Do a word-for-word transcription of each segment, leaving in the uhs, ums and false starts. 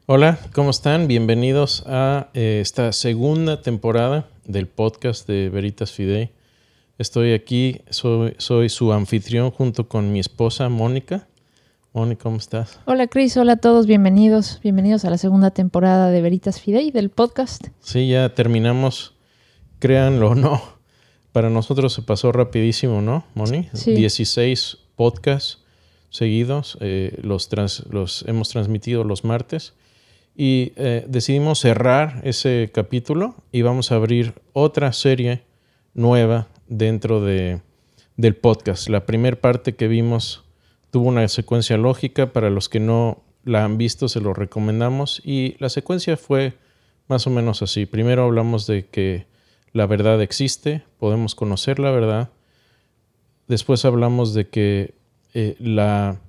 Hola, ¿cómo están? Bienvenidos a eh, esta segunda temporada del podcast de Veritas Fidei. Estoy aquí, soy, soy su anfitrión junto con mi esposa Mónica. Mónica, ¿cómo estás? Hola Cris, hola a todos, bienvenidos. Bienvenidos a la segunda temporada de Veritas Fidei del podcast. Sí, ya terminamos, créanlo o no. Para nosotros se pasó rapidísimo, ¿no, Moni? Sí. dieciséis podcasts seguidos, eh, los, trans, los hemos transmitido los martes. Y eh, decidimos cerrar ese capítulo y vamos a abrir otra serie nueva dentro de, del podcast. La primera parte que vimos tuvo una secuencia lógica. Para los que no la han visto, se lo recomendamos. Y la secuencia fue más o menos así. Primero hablamos de que la verdad existe, podemos conocer la verdad. Después hablamos de que eh, la,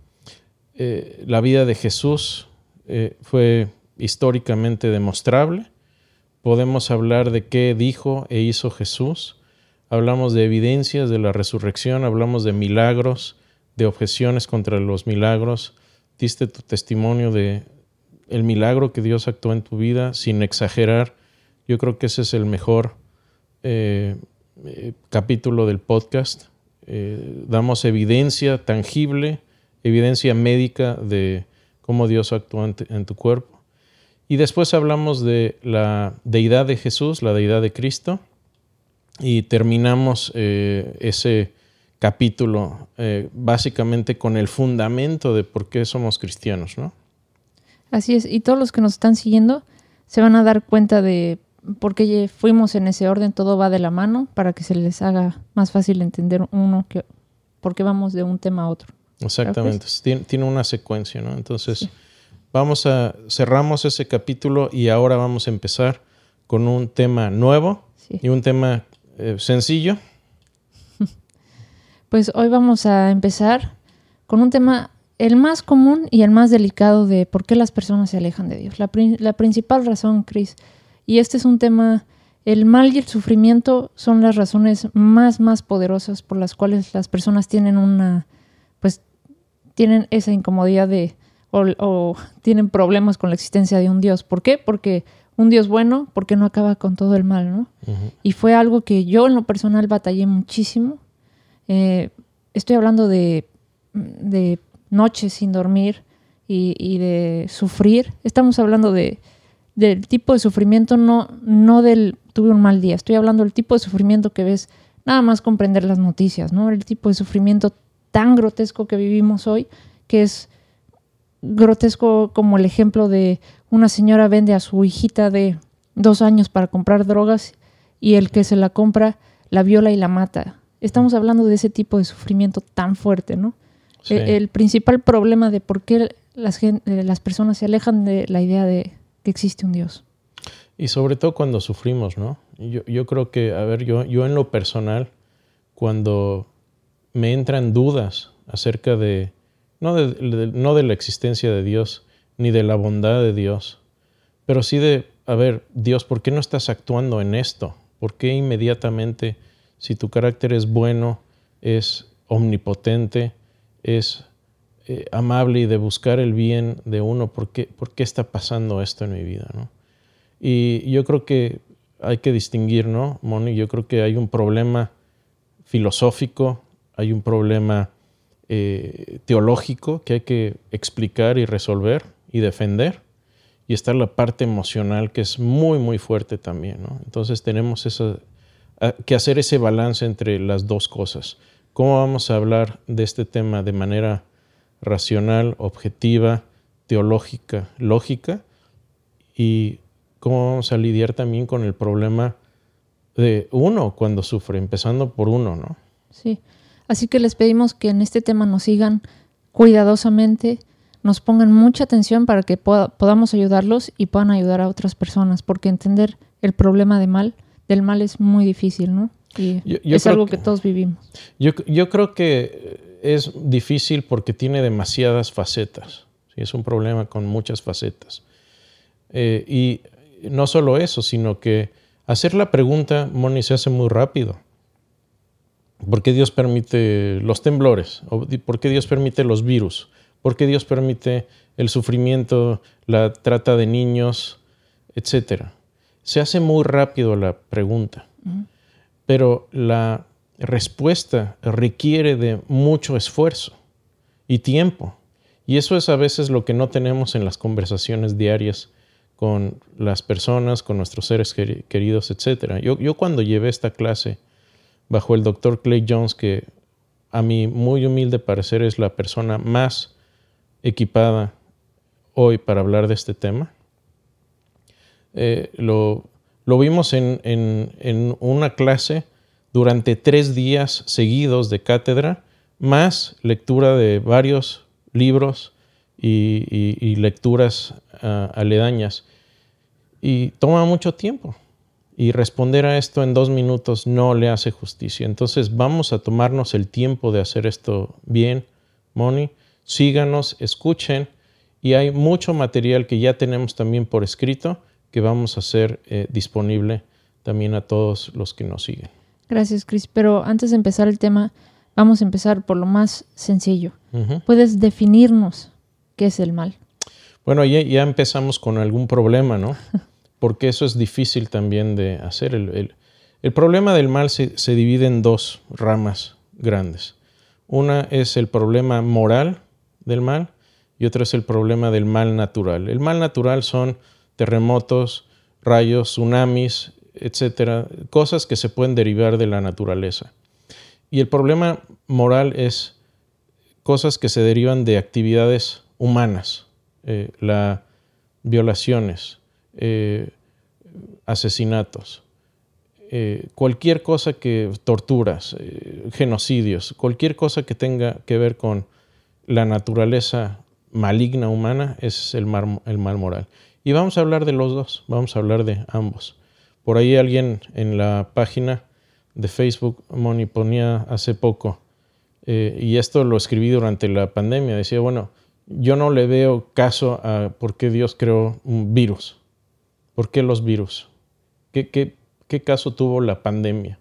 eh, la vida de Jesús eh, fue históricamente demostrable. Podemos hablar de qué dijo e hizo Jesús. Hablamos de evidencias de la resurrección, hablamos de milagros, de objeciones contra los milagros. Diste tu testimonio de el milagro que Dios actuó en tu vida sin exagerar. Yo creo que ese es el mejor eh, eh, capítulo del podcast. Eh, damos evidencia tangible, evidencia médica de cómo Dios actuó en, en tu cuerpo. Y después hablamos de la deidad de Jesús, la deidad de Cristo, y terminamos eh, ese capítulo eh, básicamente con el fundamento de por qué somos cristianos, ¿no? Así es, y todos los que nos están siguiendo se van a dar cuenta de por qué fuimos en ese orden, todo va de la mano, para que se les haga más fácil entender uno que por qué vamos de un tema a otro. Exactamente, tiene, tiene una secuencia, ¿no? Entonces... Sí. Vamos a cerramos ese capítulo y ahora vamos a empezar con un tema nuevo sí. y un tema eh, sencillo. Pues hoy vamos a empezar con un tema el más común y el más delicado de por qué las personas se alejan de Dios. La, la principal razón, Cris, y este es un tema, el mal y el sufrimiento son las razones más, más poderosas por las cuales las personas tienen una, pues tienen esa incomodidad de O, o tienen problemas con la existencia de un Dios. ¿Por qué? Porque un Dios bueno, porque no acaba con todo el mal, ¿no? Uh-huh. Y fue algo que yo en lo personal batallé muchísimo. Eh, estoy hablando de, de noches sin dormir y, y de sufrir. Estamos hablando de, del tipo de sufrimiento, no, no del tuve un mal día. Estoy hablando del tipo de sufrimiento que ves nada más comprender las noticias, ¿no? El tipo de sufrimiento tan grotesco que vivimos hoy, que es grotesco como el ejemplo de una señora vende a su hijita de dos años para comprar drogas y el que se la compra la viola y la mata. Estamos hablando de ese tipo de sufrimiento tan fuerte, ¿no? Sí. El, el principal problema de por qué las, las personas se alejan de la idea de que existe un Dios. Y sobre todo cuando sufrimos, ¿no? Yo, yo creo que, a ver, yo, yo en lo personal, cuando me entran dudas acerca de No de, de, no de la existencia de Dios, ni de la bondad de Dios, pero sí de, a ver, Dios, ¿por qué no estás actuando en esto? ¿Por qué inmediatamente, si tu carácter es bueno, es omnipotente, es eh, amable y de buscar el bien de uno, ¿por qué, por qué está pasando esto en mi vida, ¿no? Y yo creo que hay que distinguir, ¿no, Moni? Yo creo que hay un problema filosófico, hay un problema Eh, teológico que hay que explicar y resolver y defender, y está la parte emocional que es muy muy fuerte también, ¿no? Entonces tenemos esa, que hacer ese balance entre las dos cosas. ¿Cómo vamos a hablar de este tema de manera racional, objetiva, teológica, lógica? Y cómo vamos a lidiar también con el problema de uno cuando sufre, empezando por uno, ¿no? Sí. Así que les pedimos que en este tema nos sigan cuidadosamente, nos pongan mucha atención para que poda, podamos ayudarlos y puedan ayudar a otras personas, porque entender el problema de mal, del mal es muy difícil, ¿no? Y yo, yo es algo que, que todos vivimos. Yo, yo creo que es difícil porque tiene demasiadas facetas. ¿Sí? Es un problema con muchas facetas. Eh, y no solo eso, sino que hacer la pregunta, Moni, se hace muy rápido. ¿Por qué Dios permite los temblores? ¿Por qué Dios permite los virus? ¿Por qué Dios permite el sufrimiento, la trata de niños, etcétera? Se hace muy rápido la pregunta, uh-huh. pero la respuesta requiere de mucho esfuerzo y tiempo. Y eso es a veces lo que no tenemos en las conversaciones diarias con las personas, con nuestros seres queridos, etcétera. Yo, yo cuando llevé esta clase bajo el doctor Clay Jones, que a mi muy humilde parecer es la persona más equipada hoy para hablar de este tema, eh, lo, lo vimos en, en, en una clase durante tres días seguidos de cátedra, más lectura de varios libros y, y, y lecturas uh, aledañas. Y toma mucho tiempo. Y responder a esto en dos minutos no le hace justicia. Entonces vamos a tomarnos el tiempo de hacer esto bien, Moni. Síganos, escuchen. Y hay mucho material que ya tenemos también por escrito que vamos a hacer eh, disponible también a todos los que nos siguen. Gracias, Chris. Pero antes de empezar el tema, vamos a empezar por lo más sencillo. Uh-huh. ¿Puedes definirnos qué es el mal? Bueno, ya, ya empezamos con algún problema, ¿no? Porque eso es difícil también de hacer. El, el, el problema del mal se, se divide en dos ramas grandes. Una es el problema moral del mal y otra es el problema del mal natural. El mal natural son terremotos, rayos, tsunamis, etcétera, cosas que se pueden derivar de la naturaleza. Y el problema moral es cosas que se derivan de actividades humanas, eh, la violaciones, eh, asesinatos, eh, cualquier cosa que torturas, eh, genocidios, cualquier cosa que tenga que ver con la naturaleza maligna humana es el mal, el mal moral. Y vamos a hablar de los dos, vamos a hablar de ambos. Por ahí alguien en la página de Facebook, Moni, ponía hace poco, eh, y esto lo escribí durante la pandemia, decía, bueno, yo no le veo caso a por qué Dios creó un virus. ¿Por qué los virus? ¿Qué, qué, qué caso tuvo la pandemia?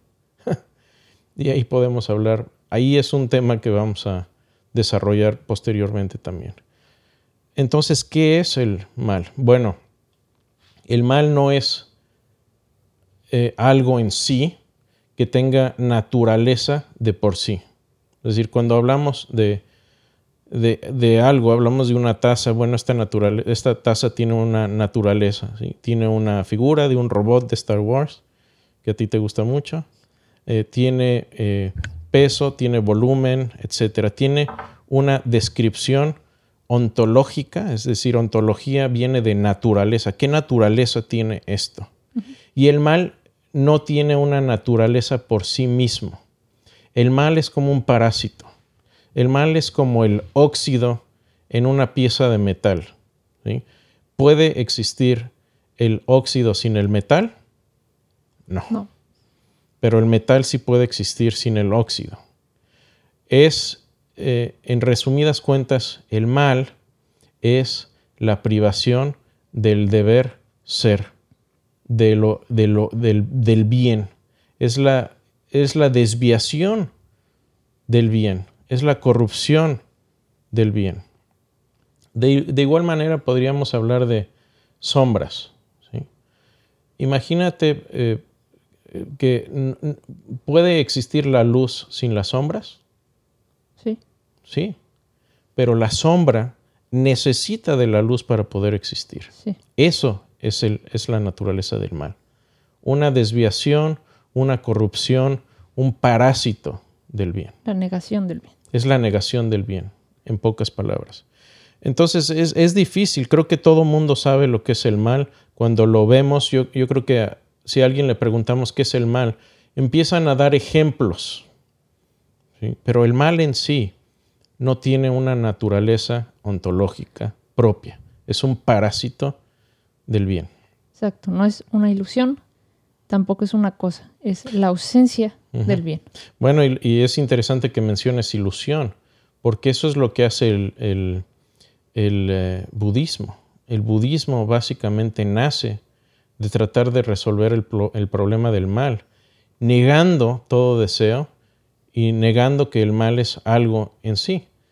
Y ahí podemos hablar, ahí es un tema que vamos a desarrollar posteriormente también. Entonces, ¿qué es el mal? Bueno, el mal no es eh, algo en sí que tenga naturaleza de por sí. Es decir, cuando hablamos de, de, de algo, hablamos de una taza, bueno, esta, natural, esta taza tiene una naturaleza, ¿sí? Tiene una figura de un robot de Star Wars, que a ti te gusta mucho, eh, tiene eh, peso, tiene volumen, etcétera. Tiene una descripción ontológica, es decir, ontología viene de naturaleza. ¿Qué naturaleza tiene esto? Uh-huh. Y el mal no tiene una naturaleza por sí mismo. El mal es como un parásito. El mal es como el óxido en una pieza de metal, ¿sí? ¿Puede existir el óxido sin el metal? No. No. Pero el metal sí puede existir sin el óxido. Es Eh, en resumidas cuentas, el mal es la privación del deber ser, de lo, de lo, del, del bien. Es la, es la desviación del bien, es la corrupción del bien. De, de igual manera podríamos hablar de sombras, ¿sí? Imagínate eh, que n- n- ¿puede existir la luz sin las sombras? Sí. Sí, pero la sombra necesita de la luz para poder existir. Sí. Eso es, el, es la naturaleza del mal. Una desviación, una corrupción, un parásito del bien. La negación del bien. Es la negación del bien, en pocas palabras. Entonces es, es difícil. Creo que todo mundo sabe lo que es el mal. Cuando lo vemos, yo, yo creo que si a alguien le preguntamos qué es el mal, empiezan a dar ejemplos. ¿Sí? Pero el mal en sí no tiene una naturaleza ontológica propia. Es un parásito del bien. Exacto. No es una ilusión, tampoco es una cosa. Es la ausencia uh-huh. del bien. Bueno, y, y es interesante que menciones ilusión, porque eso es lo que hace el, el, el eh, budismo. El budismo básicamente nace de tratar de resolver el, el problema del mal, negando todo deseo y negando que el mal es algo en sí.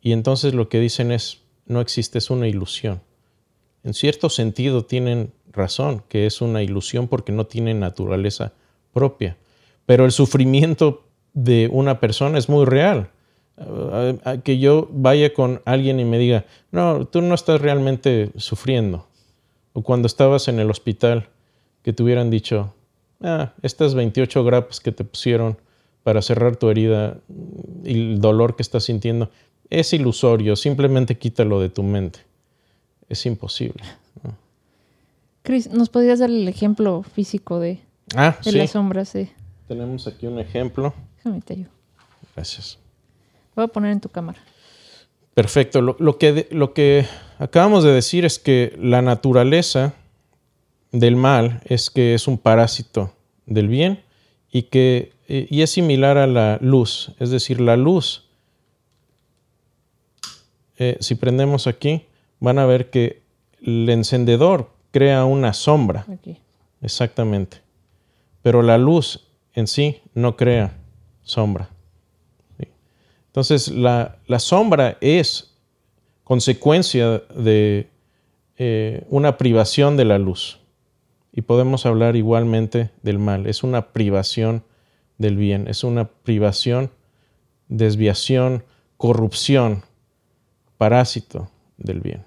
y entonces lo que dicen es, no existe, es una ilusión. En cierto sentido tienen razón, que es una ilusión porque no tiene naturaleza propia. Pero el sufrimiento de una persona es muy real. Uh, a, a que yo vaya con alguien y me diga, no, tú no estás realmente sufriendo. O cuando estabas en el hospital, que te hubieran dicho, ah, estas veintiocho grapas que te pusieron para cerrar tu herida y el dolor que estás sintiendo, es ilusorio, simplemente quítalo de tu mente. Es imposible, ¿no? Chris, ¿nos podrías dar el ejemplo físico de, ah, de sí. las sombras? Sí. Tenemos aquí un ejemplo. Déjame te ayudo. Gracias. Lo voy a poner en tu cámara. Perfecto. Lo, lo, que, lo que acabamos de decir es que la naturaleza del mal es que es un parásito del bien y, que, y es similar a la luz. Es decir, la luz, eh, si prendemos aquí, van a ver que el encendedor crea una sombra. Aquí. Exactamente. Pero la luz en sí no crea sombra. ¿Sí? Entonces, la, la sombra es consecuencia de eh, una privación de la luz. Y podemos hablar igualmente del mal. Es una privación del bien. Es una privación, desviación, corrupción, parásito del bien.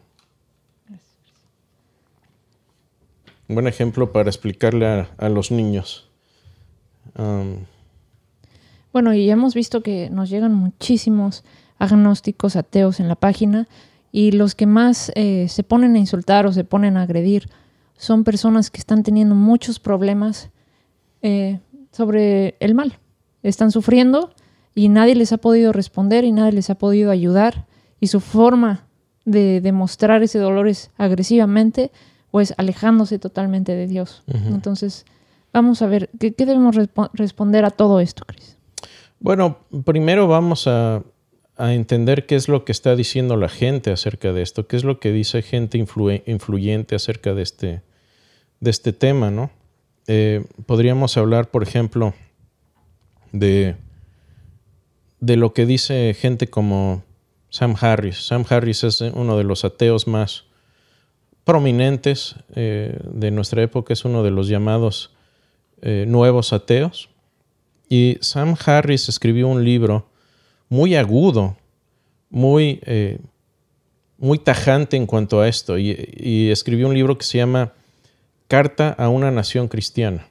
Un buen ejemplo para explicarle a, a los niños. Um, bueno, y hemos visto que nos llegan muchísimos agnósticos, ateos en la página, y los que más eh, se ponen a insultar o se ponen a agredir son personas que están teniendo muchos problemas eh, sobre el mal. Están sufriendo y nadie les ha podido responder y nadie les ha podido ayudar, y su forma de demostrar ese dolor es agresivamente, pues alejándose totalmente de Dios. Uh-huh. Entonces, vamos a ver, ¿qué, qué debemos respo- responder a todo esto, Chris? Bueno, primero vamos a, a entender qué es lo que está diciendo la gente acerca de esto, qué es lo que dice gente influ- influyente acerca de este, de este tema, ¿no? Eh, podríamos hablar, por ejemplo, de, de lo que dice gente como Sam Harris. Sam Harris es uno de los ateos más prominentes eh, de nuestra época, es uno de los llamados eh, nuevos ateos. Y Sam Harris escribió un libro muy agudo, muy, eh, muy tajante en cuanto a esto, y, y escribió un libro que se llama Carta a una nación cristiana.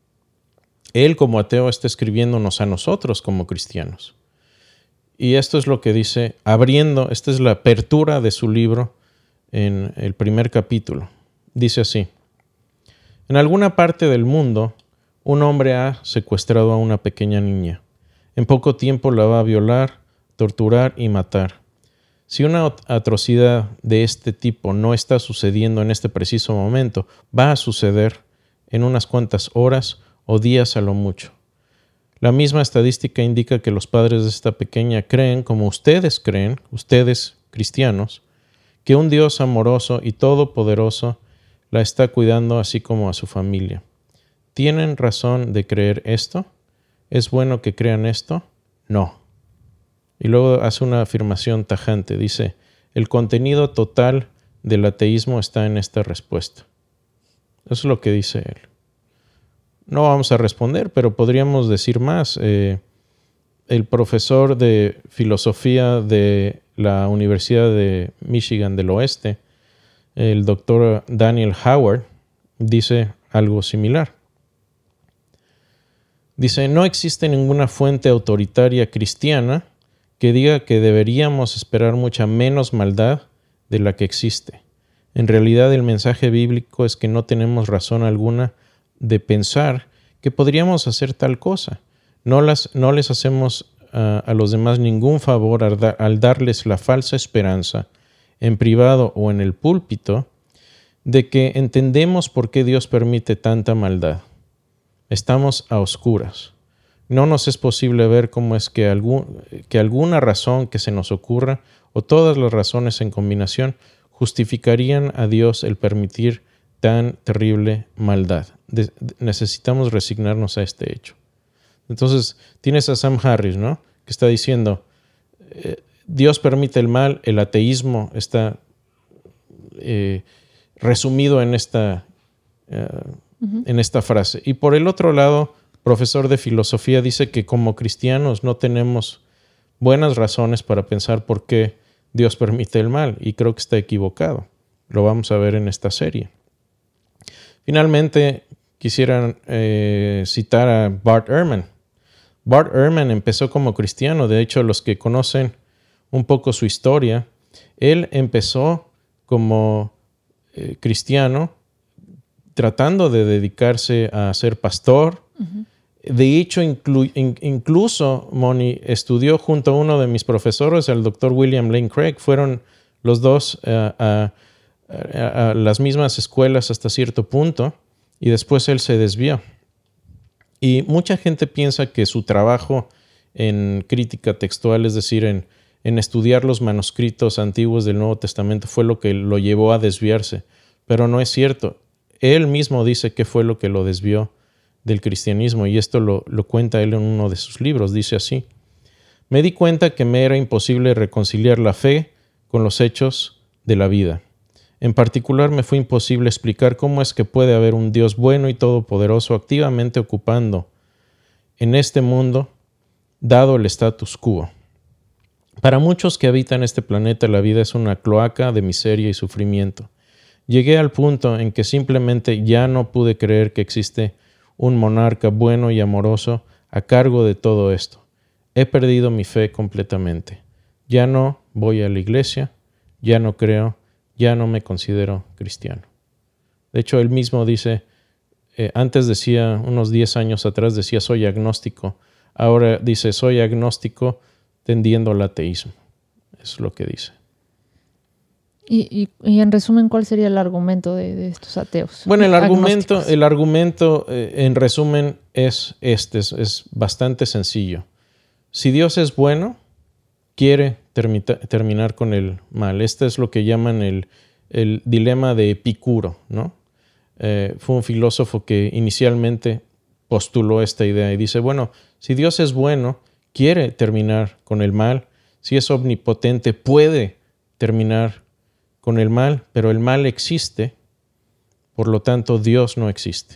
Él como ateo está escribiéndonos a nosotros como cristianos. Y esto es lo que dice, abriendo, esta es la apertura de su libro en el primer capítulo. Dice así: en alguna parte del mundo, un hombre ha secuestrado a una pequeña niña. En poco tiempo la va a violar, torturar y matar. Si una atrocidad de este tipo no está sucediendo en este preciso momento, va a suceder en unas cuantas horas o días a lo mucho. La misma estadística indica que los padres de esta pequeña creen, como ustedes creen, ustedes cristianos, que un Dios amoroso y todopoderoso la está cuidando así como a su familia. ¿Tienen razón de creer esto? ¿Es bueno que crean esto? No. Y luego hace una afirmación tajante. Dice, el contenido total del ateísmo está en esta respuesta. Eso es lo que dice él. No vamos a responder, pero podríamos decir más. Eh, el profesor de filosofía de la Universidad de Michigan del Oeste, el doctor Daniel Howard, dice algo similar. Dice, no existe ninguna fuente autoritaria cristiana que diga que deberíamos esperar mucha menos maldad de la que existe. En realidad, el mensaje bíblico es que no tenemos razón alguna de pensar que podríamos hacer tal cosa. No, las, no les hacemos uh, a los demás ningún favor al, da, al darles la falsa esperanza, en privado o en el púlpito, de que entendemos por qué Dios permite tanta maldad. Estamos a oscuras. No nos es posible ver cómo es que, algún, que alguna razón que se nos ocurra o todas las razones en combinación justificarían a Dios el permitir tan terrible maldad. De, de, necesitamos resignarnos a este hecho. Entonces, tienes a Sam Harris, ¿no? Que está diciendo, eh, Dios permite el mal, el ateísmo está eh, resumido en esta, uh, uh-huh. en esta frase. Y por el otro lado, profesor de filosofía dice que como cristianos no tenemos buenas razones para pensar por qué Dios permite el mal, y creo que está equivocado. Lo vamos a ver en esta serie. Finalmente, quisiera eh, citar a Bart Ehrman. Bart Ehrman empezó como cristiano. De hecho, los que conocen un poco su historia, él empezó como eh, cristiano tratando de dedicarse a ser pastor. Uh-huh. De hecho, inclu- in- incluso Moni estudió junto a uno de mis profesores, el doctor William Lane Craig. Fueron los dos uh, a, a, a las mismas escuelas hasta cierto punto, y después él se desvió. Y mucha gente piensa que su trabajo en crítica textual, es decir, en, en estudiar los manuscritos antiguos del Nuevo Testamento, fue lo que lo llevó a desviarse. Pero no es cierto. Él mismo dice que fue lo que lo desvió del cristianismo, y esto lo, lo cuenta él en uno de sus libros. Dice así: me di cuenta que me era imposible reconciliar la fe con los hechos de la vida. En particular, me fue imposible explicar cómo es que puede haber un Dios bueno y todopoderoso activamente ocupando en este mundo, dado el status quo. Para muchos que habitan este planeta, la vida es una cloaca de miseria y sufrimiento. Llegué al punto en que simplemente ya no pude creer que existe un monarca bueno y amoroso a cargo de todo esto. He perdido mi fe completamente. Ya no voy a la iglesia, ya no creo, ya no me considero cristiano. De hecho, él mismo dice, eh, antes decía, unos diez años atrás decía soy agnóstico. Ahora dice soy agnóstico tendiendo al ateísmo. Es lo que dice. Y, y, y en resumen, ¿cuál sería el argumento de, de estos ateos? Bueno, el argumento, el argumento eh, en resumen es este, es, es bastante sencillo. Si Dios es bueno, quiere termita, terminar con el mal. Este es lo que llaman el, el dilema de Epicuro, ¿no? Eh, fue un filósofo que inicialmente postuló esta idea y dice, bueno, si Dios es bueno, quiere terminar con el mal. Si es omnipotente, puede terminar con el mal, pero el mal existe, por lo tanto Dios no existe.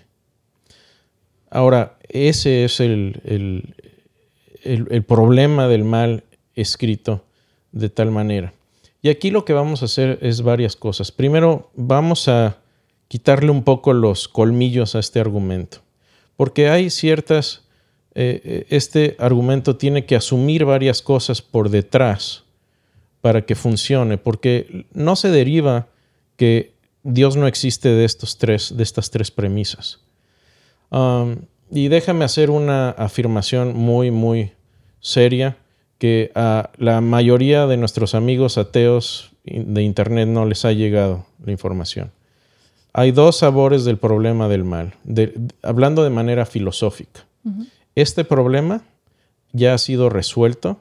Ahora, ese es el, el, el, el problema del mal escrito de tal manera. Y aquí lo que vamos a hacer es varias cosas. Primero, vamos a quitarle un poco los colmillos a este argumento, porque hay ciertas, eh, este argumento tiene que asumir varias cosas por detrás para que funcione, porque no se deriva que Dios no existe de, estos tres, de estas tres premisas. Um, y déjame hacer una afirmación muy, muy seria, que a la mayoría de nuestros amigos ateos de Internet no les ha llegado la información. Hay dos sabores del problema del mal, de, de, hablando de manera filosófica. Uh-huh. Este problema ya ha sido resuelto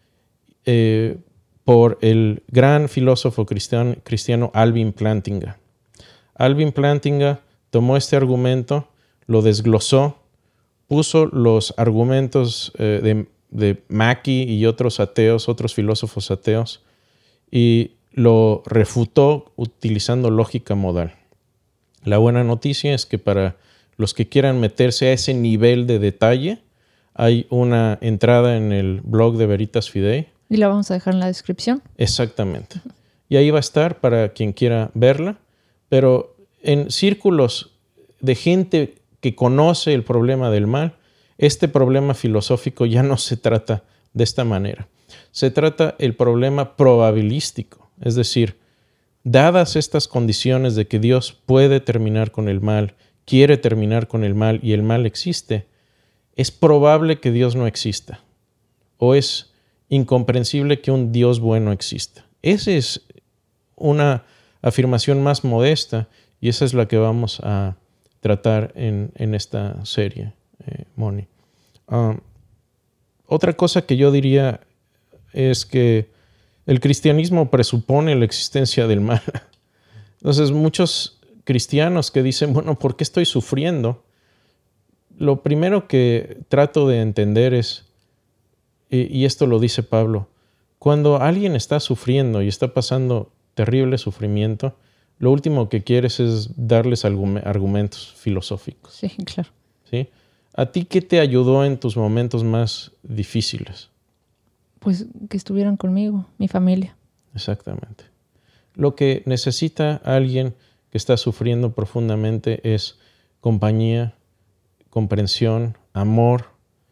eh, por el gran filósofo cristiano, cristiano Alvin Plantinga. Alvin Plantinga tomó este argumento, lo desglosó, puso los argumentos eh, de, de Mackie y otros ateos, otros filósofos ateos, y lo refutó utilizando lógica modal. La buena noticia es que para los que quieran meterse a ese nivel de detalle, hay una entrada en el blog de Veritas Fidei. Y la vamos a dejar en la descripción. Exactamente. Y ahí va a estar para quien quiera verla. Pero en círculos de gente que conoce el problema del mal, este problema filosófico ya no se trata de esta manera. Se trata el problema probabilístico. Es decir, dadas estas condiciones de que Dios puede terminar con el mal, quiere terminar con el mal y el mal existe, es probable que Dios no exista. O es incomprensible que un Dios bueno exista. Esa es una afirmación más modesta y esa es la que vamos a tratar en, en esta serie, eh, Moni. Um, otra cosa que yo diría es que el cristianismo presupone la existencia del mal. Entonces, muchos cristianos que dicen, bueno, ¿por qué estoy sufriendo? Lo primero que trato de entender es, y esto lo dice Pablo, cuando alguien está sufriendo y está pasando terrible sufrimiento, lo último que quieres es darles argumentos filosóficos. Sí, claro. ¿Sí? ¿A ti qué te ayudó en tus momentos más difíciles? Pues que estuvieran conmigo, mi familia. Exactamente. Lo que necesita alguien que está sufriendo profundamente es compañía, comprensión, amor,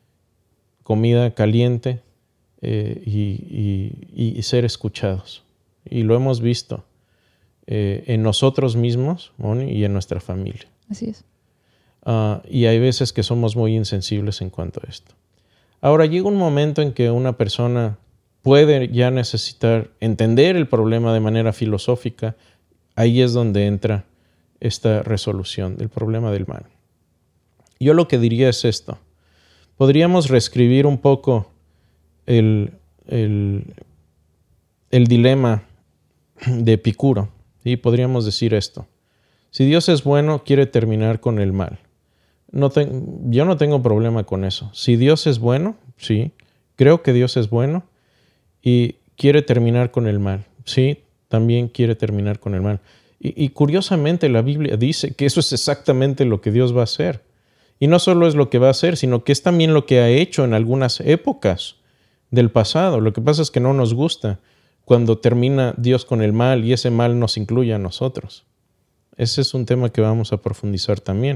comida caliente eh, y, y, y ser escuchados. Y lo hemos visto eh, en nosotros mismos, Moni, y en nuestra familia. Así es. Uh, y hay veces que somos muy insensibles en cuanto a esto. Ahora llega un momento en que una persona puede ya necesitar entender el problema de manera filosófica. Ahí es donde entra esta resolución del problema del mal. Yo lo que diría es esto. Podríamos reescribir un poco el, el, el dilema de Epicuro. ¿Sí? Podríamos decir esto. Si Dios es bueno, quiere terminar con el mal. No te, yo no tengo problema con eso. Si Dios es bueno, sí, creo que Dios es bueno y quiere terminar con el mal. Sí, también quiere terminar con el mal. Y, y curiosamente la Biblia dice que eso es exactamente lo que Dios va a hacer. Y no solo es lo que va a hacer, sino que es también lo que ha hecho en algunas épocas del pasado. Lo que pasa es que no nos gusta cuando termina Dios con el mal y ese mal nos incluye a nosotros. Ese es un tema que vamos a profundizar también.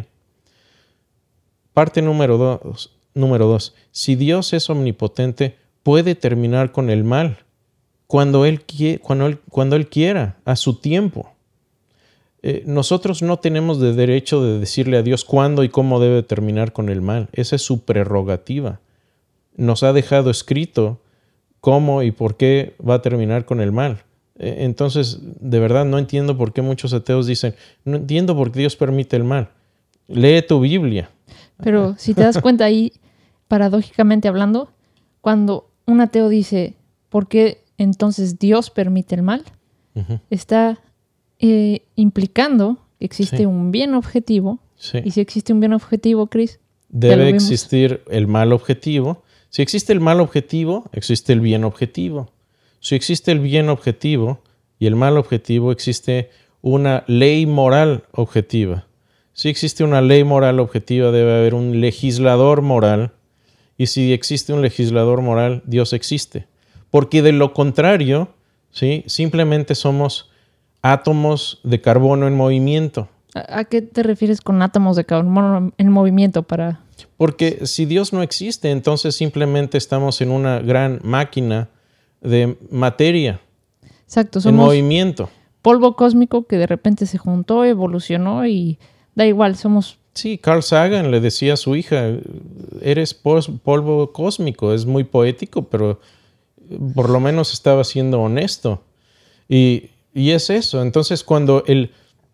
Parte número dos. Número dos. Si Dios es omnipotente, puede terminar con el mal cuando Él, cuando él, cuando él quiera, a su tiempo. Eh, nosotros no tenemos de derecho de decirle a Dios cuándo y cómo debe terminar con el mal. Esa es su prerrogativa. Nos ha dejado escrito cómo y por qué va a terminar con el mal. Eh, entonces, de verdad, no entiendo por qué muchos ateos dicen, no entiendo por qué Dios permite el mal. Lee tu Biblia. Pero si te das cuenta ahí, paradójicamente hablando, cuando un ateo dice, ¿por qué entonces Dios permite el mal? Uh-huh. Está eh, implicando que existe sí. un bien objetivo. Sí. Y si existe un bien objetivo, Chris, debe existir el mal objetivo. Si existe el mal objetivo, existe el bien objetivo. Si existe el bien objetivo y el mal objetivo, existe una ley moral objetiva. Si existe una ley moral objetiva, debe haber un legislador moral. Y si existe un legislador moral, Dios existe. Porque de lo contrario, ¿sí? Simplemente somos átomos de carbono en movimiento. ¿A qué te refieres con átomos de carbono en movimiento? Para... Porque si Dios no existe, entonces simplemente estamos en una gran máquina de materia. Exacto, somos en movimiento. Polvo cósmico que de repente se juntó, evolucionó y da igual, somos... Sí, Carl Sagan le decía a su hija, eres polvo cósmico. Es muy poético, pero por lo menos estaba siendo honesto. Y, y es eso. Entonces, cuando el,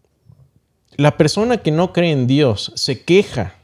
la persona que no cree en Dios se queja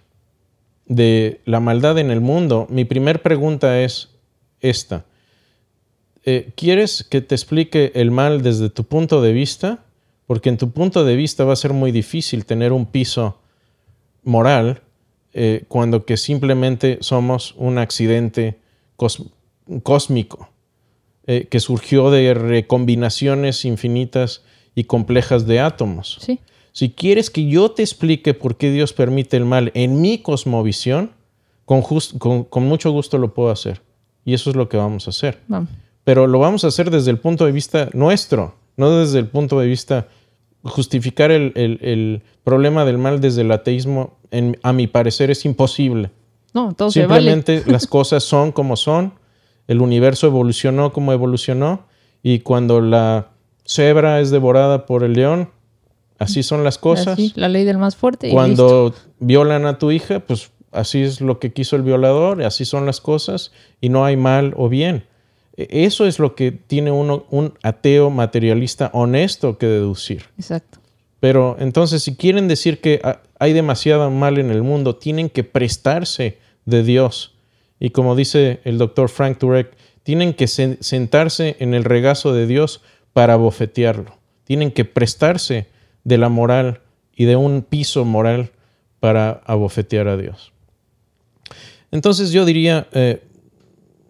de la maldad en el mundo, mi primer pregunta es esta. Eh, ¿Quieres que te explique el mal desde tu punto de vista? Porque en tu punto de vista va a ser muy difícil tener un piso moral eh, cuando que simplemente somos un accidente cos- cósmico eh, que surgió de recombinaciones infinitas y complejas de átomos. Sí. Si quieres que yo te explique por qué Dios permite el mal en mi cosmovisión, con, just, con, con mucho gusto lo puedo hacer. Y eso es lo que vamos a hacer. Vamos. Pero lo vamos a hacer desde el punto de vista nuestro, no desde el punto de vista justificar el, el, el problema del mal desde el ateísmo, en, a mi parecer, es imposible. No, todo Simplemente se vale. Las cosas son como son, el universo evolucionó como evolucionó, y cuando la cebra es devorada por el león, así son las cosas. Así, la ley del más fuerte. Y cuando listo. Violan a tu hija, pues así es lo que quiso el violador, así son las cosas, y no hay mal o bien. Eso es lo que tiene uno, un ateo materialista honesto que deducir. Exacto. Pero entonces, si quieren decir que hay demasiado mal en el mundo, tienen que prestarse de Dios. Y como dice el doctor Frank Turek, tienen que sentarse en el regazo de Dios para bofetearlo. Tienen que prestarse de la moral y de un piso moral para abofetear a Dios. Entonces yo diría... Eh,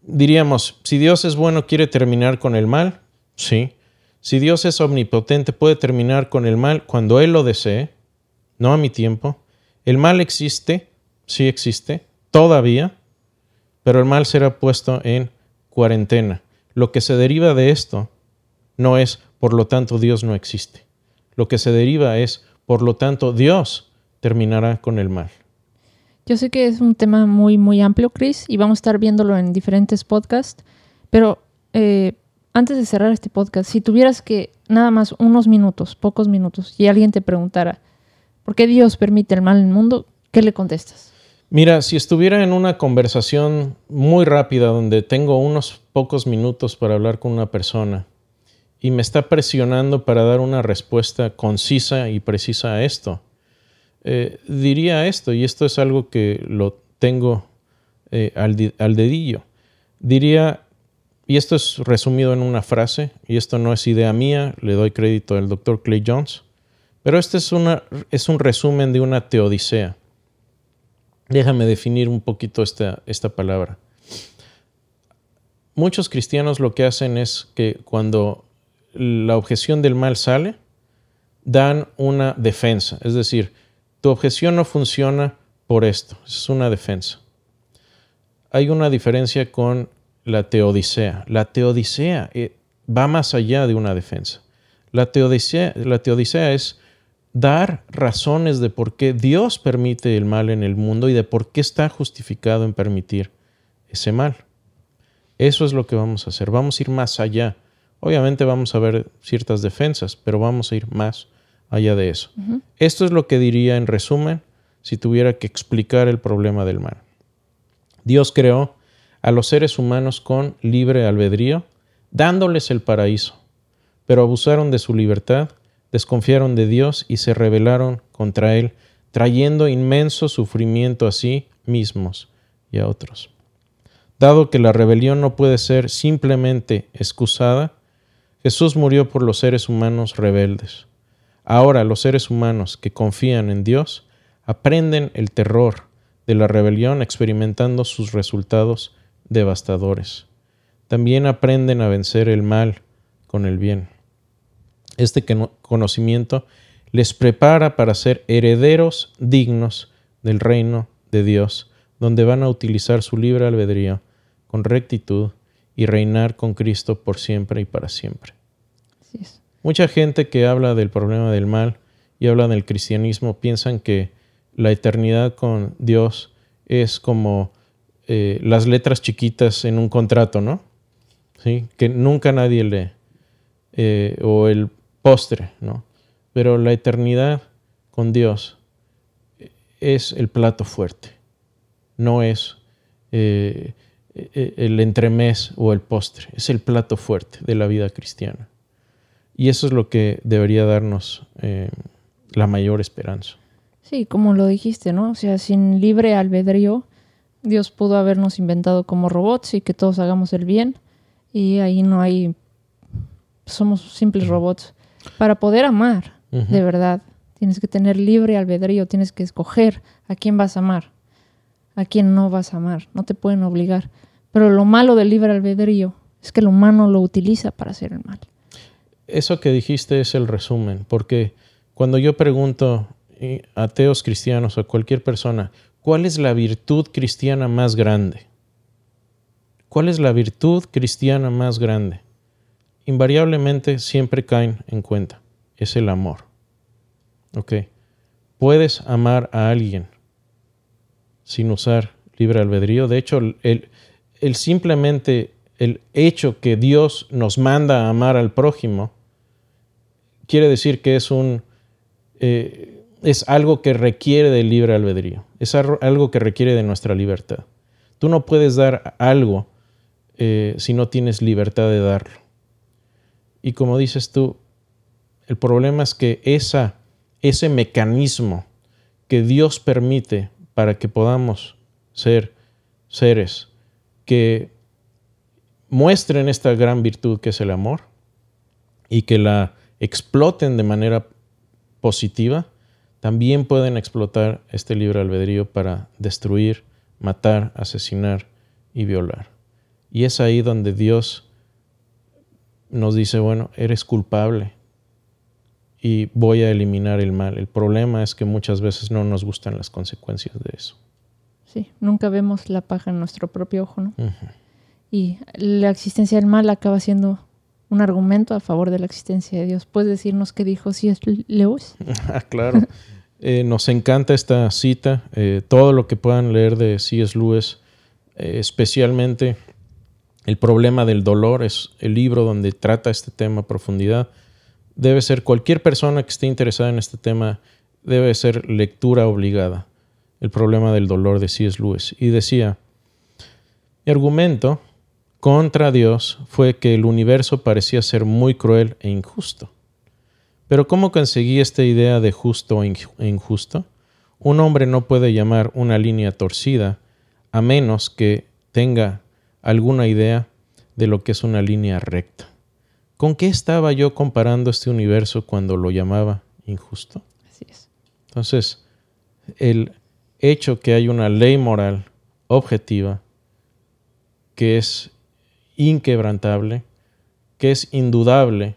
diríamos, si Dios es bueno, ¿quiere terminar con el mal? Sí. Si Dios es omnipotente, puede terminar con el mal cuando Él lo desee, no a mi tiempo. El mal existe, sí existe, todavía, pero el mal será puesto en cuarentena. Lo que se deriva de esto no es, por lo tanto, Dios no existe. Lo que se deriva es, por lo tanto, Dios terminará con el mal. Yo sé que es un tema muy, muy amplio, Chris, y vamos a estar viéndolo en diferentes podcasts, pero eh, antes de cerrar este podcast, si tuvieras que nada más unos minutos, pocos minutos, y alguien te preguntara, ¿por qué Dios permite el mal en el mundo? ¿Qué le contestas? Mira, si estuviera en una conversación muy rápida donde tengo unos pocos minutos para hablar con una persona y me está presionando para dar una respuesta concisa y precisa a esto, eh, diría esto, y esto es algo que lo tengo eh, al, di- al dedillo. Diría, y esto es resumido en una frase, y esto no es idea mía, le doy crédito al doctor Clay Jones, pero este es, una, es un resumen de una teodicea. Déjame definir un poquito esta, esta palabra. Muchos cristianos lo que hacen es que cuando la objeción del mal sale, dan una defensa. Es decir, tu objeción no funciona por esto. Es una defensa. Hay una diferencia con la teodicea. La teodicea eh, va más allá de una defensa. La teodicea, la teodicea es dar razones de por qué Dios permite el mal en el mundo y de por qué está justificado en permitir ese mal. Eso es lo que vamos a hacer. Vamos a ir más allá. Obviamente vamos a ver ciertas defensas, pero vamos a ir más allá de eso. Uh-huh. Esto es lo que diría en resumen si tuviera que explicar el problema del mal. Dios creó a los seres humanos con libre albedrío, dándoles el paraíso, pero abusaron de su libertad, desconfiaron de Dios y se rebelaron contra Él, trayendo inmenso sufrimiento a sí mismos y a otros. Dado que la rebelión no puede ser simplemente excusada, Jesús murió por los seres humanos rebeldes. Ahora los seres humanos que confían en Dios aprenden el terror de la rebelión experimentando sus resultados devastadores. También aprenden a vencer el mal con el bien. Este conocimiento les prepara para ser herederos dignos del reino de Dios, donde van a utilizar su libre albedrío con rectitud y reinar con Cristo por siempre y para siempre. Así es. Mucha gente que habla del problema del mal y habla del cristianismo piensan que la eternidad con Dios es como eh, las letras chiquitas en un contrato, ¿no? ¿Sí? Que nunca nadie lee. Eh, o el postre, ¿no? Pero la eternidad con Dios es el plato fuerte, no es eh, el entremés o el postre, es el plato fuerte de la vida cristiana. Y eso es lo que debería darnos eh, la mayor esperanza. Sí, como lo dijiste, ¿no? O sea, sin libre albedrío, Dios pudo habernos inventado como robots y que todos hagamos el bien, y ahí no hay, somos simples robots. Para poder amar, uh-huh. de verdad, tienes que tener libre albedrío, tienes que escoger a quién vas a amar, a quién no vas a amar, no te pueden obligar. Pero lo malo del libre albedrío es que el humano lo utiliza para hacer el mal. Eso que dijiste es el resumen, porque cuando yo pregunto a ateos cristianos o a cualquier persona, ¿cuál es la virtud cristiana más grande? ¿Cuál es la virtud cristiana más grande? Invariablemente siempre caen en cuenta. Es el amor. ¿Ok? Puedes amar a alguien sin usar libre albedrío. De hecho, el, el simplemente el hecho que Dios nos manda a amar al prójimo quiere decir que es un eh, es algo que requiere del libre albedrío. Es algo que requiere de nuestra libertad. Tú no puedes dar algo eh, si no tienes libertad de darlo. Y como dices tú, el problema es que esa, ese mecanismo que Dios permite para que podamos ser seres que muestren esta gran virtud que es el amor y que la exploten de manera positiva, también pueden explotar este libre albedrío para destruir, matar, asesinar y violar. Y es ahí donde Dios nos dice, bueno, eres culpable y voy a eliminar el mal. El problema es que muchas veces no nos gustan las consecuencias de eso. Sí, nunca vemos la paja en nuestro propio ojo, ¿no? Uh-huh. Y la existencia del mal acaba siendo un argumento a favor de la existencia de Dios. ¿Puedes decirnos qué dijo C S. Lewis? Ah, claro. eh, nos encanta esta cita. Eh, todo lo que puedan leer de C S. Lewis, eh, especialmente El problema del dolor, es el libro donde trata este tema a profundidad. Debe ser, cualquier persona que esté interesada en este tema, debe ser lectura obligada. El problema del dolor de C S. Lewis. Y decía, mi argumento contra Dios fue que el universo parecía ser muy cruel e injusto. Pero ¿cómo conseguí esta idea de justo e injusto? Un hombre no puede llamar una línea torcida a menos que tenga alguna idea de lo que es una línea recta. ¿Con qué estaba yo comparando este universo cuando lo llamaba injusto? Así es. Entonces, el hecho que hay una ley moral objetiva que es inquebrantable, que es indudable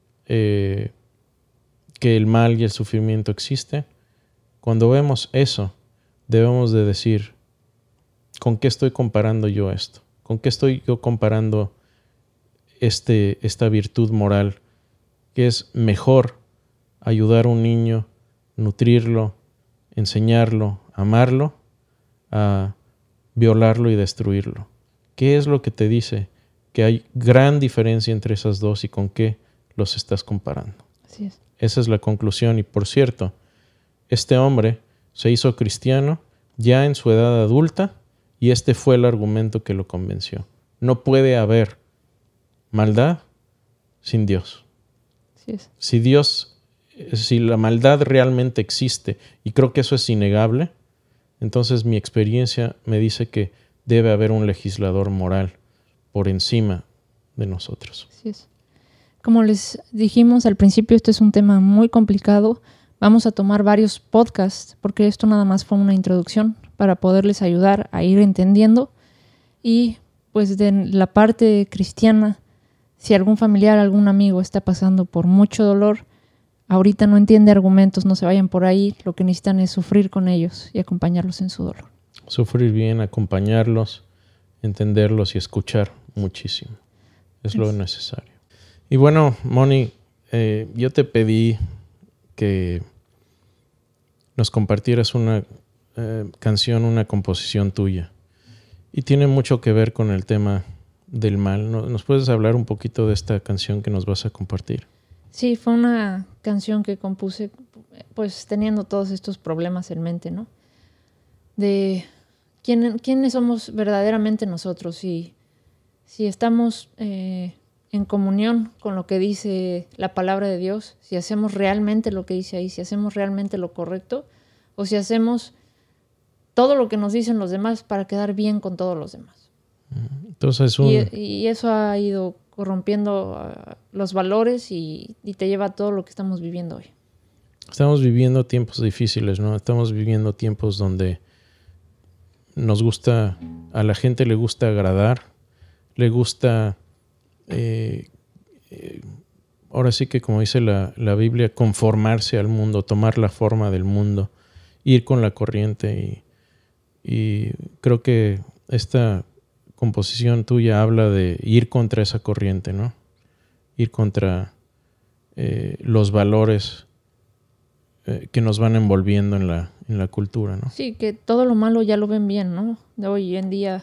eh, que el mal y el sufrimiento existen, cuando vemos eso, debemos de decir, ¿con qué estoy comparando yo esto? ¿Con qué estoy yo comparando este, esta virtud moral que es mejor ayudar a un niño, nutrirlo, enseñarlo, amarlo, a violarlo y destruirlo? ¿Qué es lo que te dice que hay gran diferencia entre esas dos y con qué los estás comparando? Así es. Esa es la conclusión. Y por cierto, este hombre se hizo cristiano ya en su edad adulta y este fue el argumento que lo convenció. No puede haber maldad sin Dios. Así es. Si Dios, si la maldad realmente existe, y creo que eso es innegable, entonces mi experiencia me dice que debe haber un legislador moral por encima de nosotros. Así es. Como les dijimos al principio, este es un tema muy complicado. Vamos a tomar varios podcasts porque esto nada más fue una introducción para poderles ayudar a ir entendiendo. Y pues de la parte cristiana, si algún familiar, algún amigo está pasando por mucho dolor, ahorita no entiende argumentos, no se vayan por ahí. Lo que necesitan es sufrir con ellos y acompañarlos en su dolor. Sufrir bien, acompañarlos, entenderlos y escuchar muchísimo. Es lo necesario. Y bueno, Moni, eh, yo te pedí que nos compartieras una eh, canción, una composición tuya. Y tiene mucho que ver con el tema del mal. ¿Nos puedes hablar un poquito de esta canción que nos vas a compartir? Sí, fue una canción que compuse pues teniendo todos estos problemas en mente, ¿no? De quién, quiénes somos verdaderamente nosotros y si estamos eh, en comunión con lo que dice la palabra de Dios, si hacemos realmente lo que dice ahí, si hacemos realmente lo correcto o si hacemos todo lo que nos dicen los demás para quedar bien con todos los demás. Entonces un... y, y eso ha ido corrompiendo uh, los valores y, y te lleva a todo lo que estamos viviendo hoy. Estamos viviendo tiempos difíciles, ¿no? Estamos viviendo tiempos donde nos gusta, a la gente le gusta agradar, le gusta, eh, eh, ahora sí que como dice la, la Biblia, conformarse al mundo, tomar la forma del mundo, ir con la corriente. Y, y creo que esta composición tuya habla de ir contra esa corriente, ¿no? Ir contra eh, los valores eh, que nos van envolviendo en la, en la cultura, ¿no? Sí, que todo lo malo ya lo ven bien, ¿no? De hoy en día,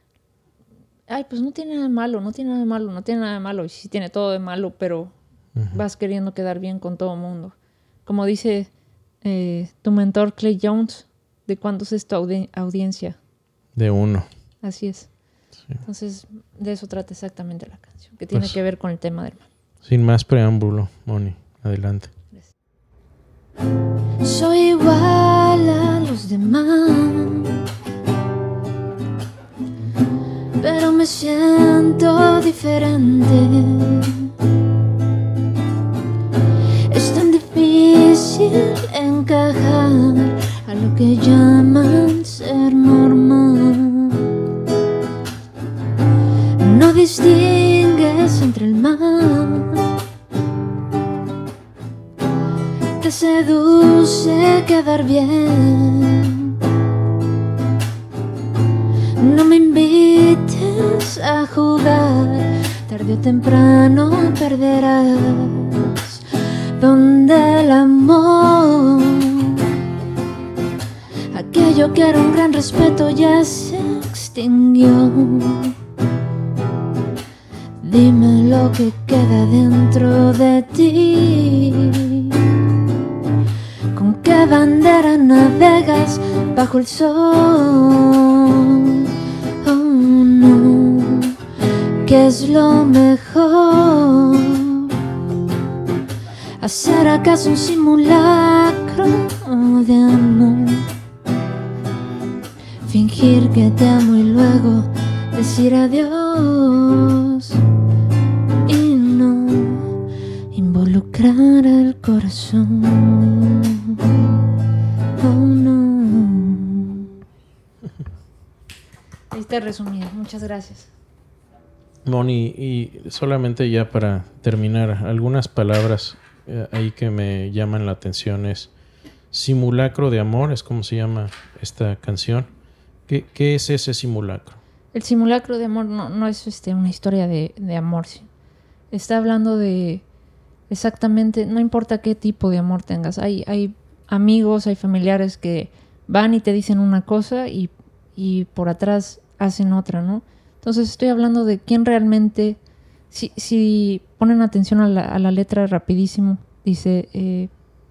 ay, pues no tiene nada de malo, no tiene nada de malo, no tiene nada de malo. Y sí tiene todo de malo, pero uh-huh. vas queriendo quedar bien con todo el mundo. Como dice eh, tu mentor Clay Jones, ¿de cuántos es tu audi- audiencia? De uno. Así es. Sí. Entonces, de eso trata exactamente la canción, que tiene pues, que ver con el tema del mal. Sin más preámbulo, Moni, adelante. Soy igual a los demás, pero me siento diferente. Es tan difícil encajar a lo que llaman ser normal. distingues entre el mal. Te seduce quedar bien. No me invites a jugar, tarde o temprano perderás. Donde el amor, aquello que era un gran respeto, ya se extinguió. Dime lo que queda dentro de ti. ¿Con qué bandera navegas bajo el sol? Oh no, ¿qué es lo mejor? ¿Hacer acaso un simulacro de amor? Fingir que te amo y luego decir adiós. Y no involucrar al corazón. Oh no. Ahí está resumido. Muchas gracias. Moni, y solamente ya para terminar, algunas palabras eh, ahí que me llaman la atención es simulacro de amor, es como se llama esta canción. ¿Qué, qué es ese simulacro? El simulacro de amor no, no es este, una historia de, de amor. Sí. Está hablando de exactamente, no importa qué tipo de amor tengas. Hay, hay amigos, hay familiares que van y te dicen una cosa y, y por atrás hacen otra, ¿no? Entonces estoy hablando de quién realmente, si, si ponen atención a la, a la letra rapidísimo, dice, eh,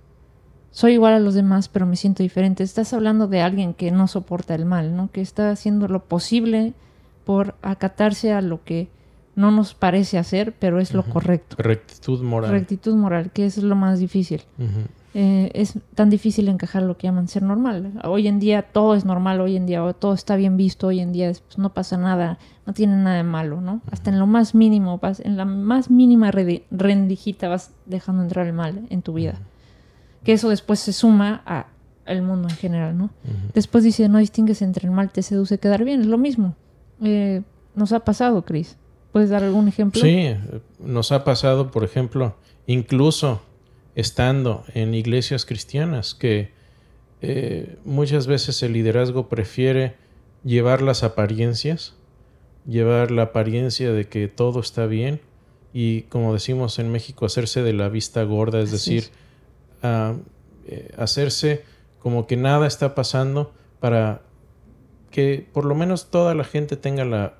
soy igual a los demás, pero me siento diferente. Estás hablando de alguien que no soporta el mal, ¿no? Que está haciendo lo posible por acatarse a lo que no nos parece hacer, pero es lo uh-huh. correcto. Rectitud moral. Rectitud moral, que es lo más difícil. Uh-huh. Eh, es tan difícil encajar lo que llaman ser normal. Hoy en día todo es normal, hoy en día todo está bien visto, hoy en día pues, no pasa nada, no tiene nada de malo, ¿no? Uh-huh. Hasta en lo más mínimo, vas, en la más mínima rendijita vas dejando entrar el mal en tu vida. Uh-huh. Que eso después se suma a el mundo en general, ¿no? Uh-huh. Después dice, no distingues entre el mal, te seduce quedar bien, es lo mismo. Eh, nos ha pasado, Chris. ¿Puedes dar algún ejemplo? Sí, nos ha pasado, por ejemplo, incluso estando en iglesias cristianas, que eh, muchas veces el liderazgo prefiere llevar las apariencias, llevar la apariencia de que todo está bien y, como decimos en México, hacerse de la vista gorda, es Así decir, es. Uh, eh, hacerse como que nada está pasando para que por lo menos toda la gente tenga la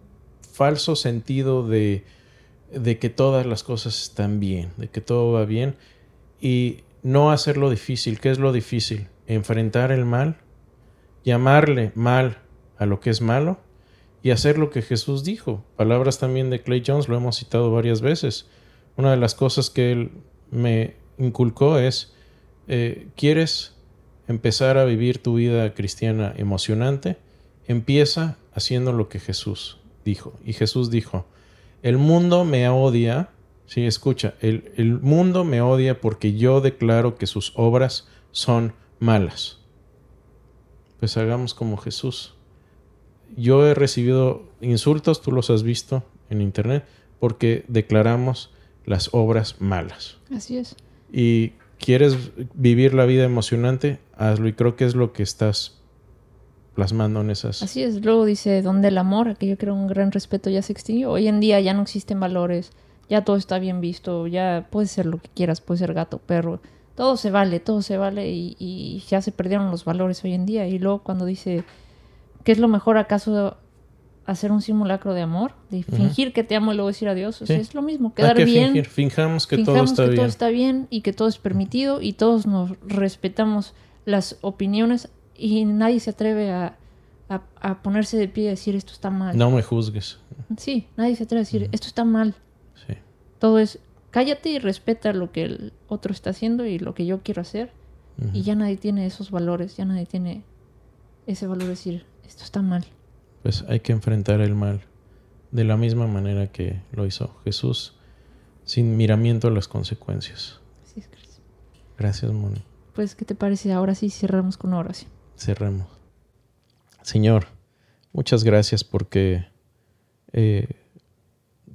falso sentido de, de que todas las cosas están bien, de que todo va bien, y no hacer lo difícil. ¿Qué es lo difícil? Enfrentar el mal, llamarle mal a lo que es malo y hacer lo que Jesús dijo. Palabras también de Clay Jones, lo hemos citado varias veces. Una de las cosas que él me inculcó es, eh, ¿quieres empezar a vivir tu vida cristiana emocionante? Empieza haciendo lo que Jesús dijo. Y Jesús dijo, el mundo me odia, sí, escucha, el, el mundo me odia porque yo declaro que sus obras son malas. Pues hagamos como Jesús. Yo he recibido insultos, tú los has visto en internet, porque declaramos las obras malas. Así es. Y quieres vivir la vida emocionante, hazlo, y creo que es lo que estás plasmando en esas. Así es. Luego dice, donde el amor, aquello que era un gran respeto, ya se extinguió. Hoy en día ya no existen valores, ya todo está bien visto, ya puedes ser lo que quieras, puedes ser gato, perro, todo se vale, todo se vale y, y ya se perdieron los valores hoy en día. Y luego cuando dice, ¿qué es lo mejor acaso hacer un simulacro de amor? De fingir uh-huh. que te amo y luego decir adiós. O sea, sí. Es lo mismo, quedar Hay que bien. Fingir. Fingamos que, fingamos todo, está que bien. todo está bien y que todo es permitido y todos nos respetamos las opiniones y nadie se atreve a, a, a ponerse de pie y decir esto está mal. No me juzgues. Sí, nadie se atreve a decir uh-huh. esto está mal. Sí. Todo es cállate y respeta lo que el otro está haciendo y lo que yo quiero hacer. Uh-huh. Y ya nadie tiene esos valores, ya nadie tiene ese valor de decir esto está mal. Pues hay que enfrentar el mal de la misma manera que lo hizo Jesús, sin miramiento a las consecuencias. Así es, Chris. Gracias, Moni. Pues, ¿qué te parece? Ahora sí cerramos con una oración. Cerremos. Señor, muchas gracias porque eh,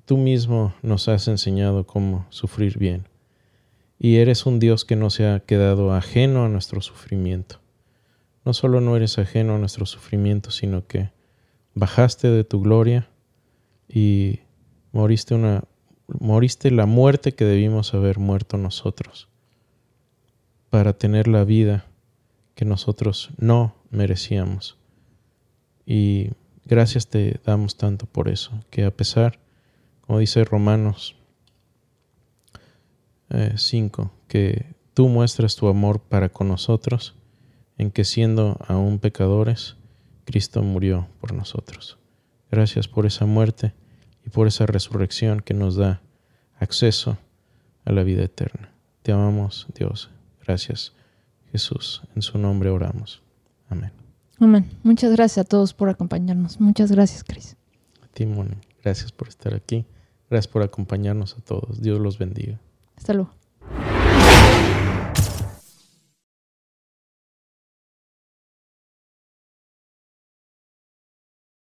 tú mismo nos has enseñado cómo sufrir bien. Y eres un Dios que no se ha quedado ajeno a nuestro sufrimiento. No solo no eres ajeno a nuestro sufrimiento, sino que bajaste de tu gloria y moriste, una, moriste la muerte que debimos haber muerto nosotros, para tener la vida que nosotros no merecíamos. Y gracias te damos tanto por eso, que a pesar, como dice Romanos eh, cinco, que tú muestras tu amor para con nosotros, en que siendo aún pecadores, Cristo murió por nosotros. Gracias por esa muerte y por esa resurrección que nos da acceso a la vida eterna. Te amamos, Dios. Gracias, Jesús. En su nombre oramos. Amén. Amén. Muchas gracias a todos por acompañarnos. Muchas gracias, Cris. A ti, Moni. Gracias por estar aquí. Gracias por acompañarnos a todos. Dios los bendiga. Hasta luego.